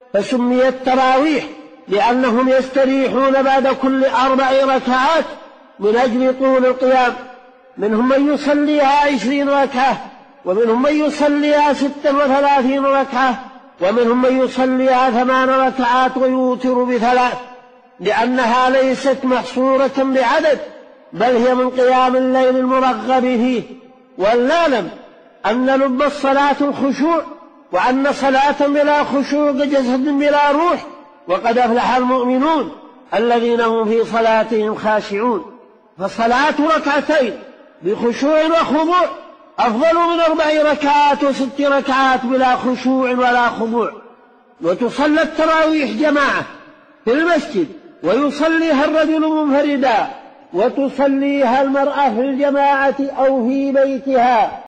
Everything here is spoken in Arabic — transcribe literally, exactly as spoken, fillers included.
فسميت تراويح لأنهم يستريحون بعد كل أربع ركعات من أجل طول القيام. منهم من يصليها عشرين ركعة، ومنهم من يصليها ستا وثلاثين ركعة، ومنهم من يصليها ثمان ركعات ويوتر بثلاث، لأنها ليست محصورة بعدد، بل هي من قيام الليل المرغب فيه. ولنعلم أن لب الصلاة الخشوع، وأن صلاة بلا خشوع كجسد بلا روح. وقد أفلح المؤمنون الذين هم في صلاتهم خاشعون. فصلاة ركعتين بخشوع وخضوع أفضل من أربع ركعات وست ركعات بلا خشوع ولا خضوع. وتصلى التراويح جماعة في المسجد، ويصليها الرجل منفردا، وتصليها المرأة في الجماعة أو في بيتها.